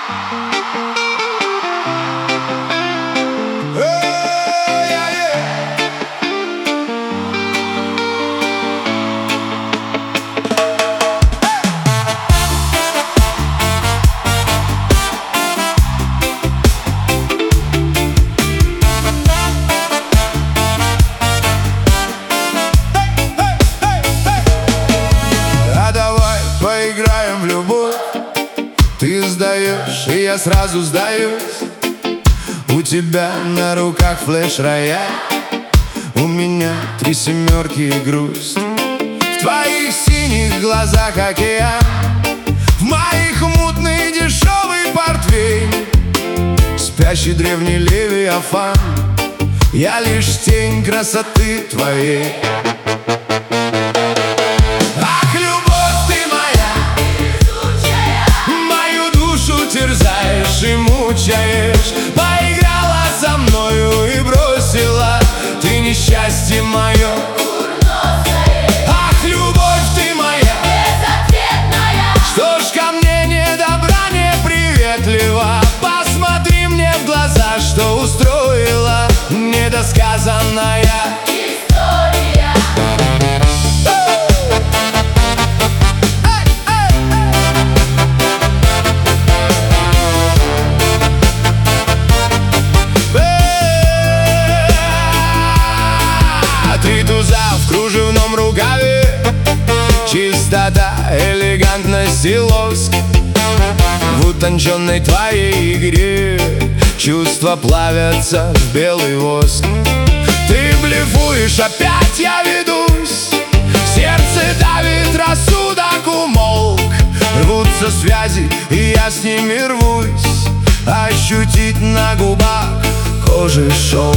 Поиграем в любовь. Ты сдаешь, и я сразу сдаюсь. У тебя на руках флеш-рояль, у меня 3 семерки и грусть. В твоих синих глазах океан, в моих мутный дешевый портвейн. Спящий древний левиафан, я лишь тень красоты твоей. Терзаешь и мучаешь, поиграла со мною и бросила. Ты несчастье мое курносое. Ах, любовь ты моя безответная, что ж ко мне не добра, не приветлива. Посмотри мне в глаза, что устроила недосказанная история. В кружевном рукаве чистота, элегантность и лоск. В утонченной твоей игре чувства плавятся в белый воск. Ты блефуешь, опять я ведусь, сердце давит, рассудок умолк. Рвутся связи, и я с ними рвусь, ощутить на губах кожи шелк.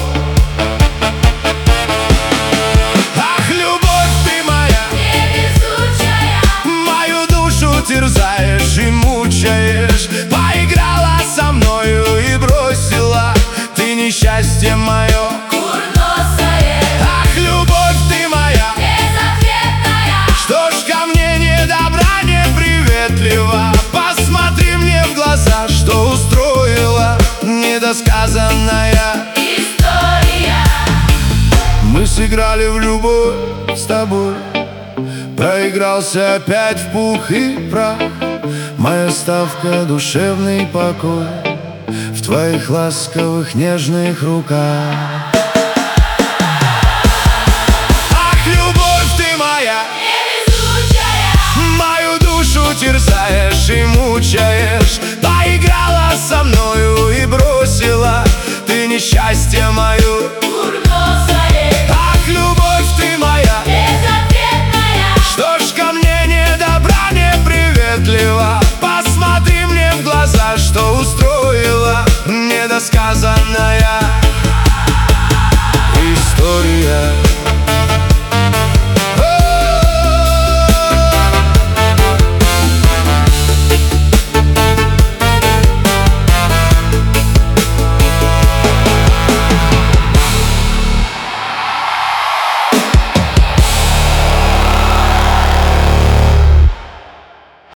Терзаешь и мучаешь, поиграла со мною и бросила. Ты несчастье мое курносое. Ах, любовь ты моя безответная, что ж ко мне не добра, не приветлива. Посмотри мне в глаза, что устроила недосказанная история. Мы сыграли в любовь с тобой, проигрался опять в пух и прах. Моя ставка — душевный покой в твоих ласковых нежных руках.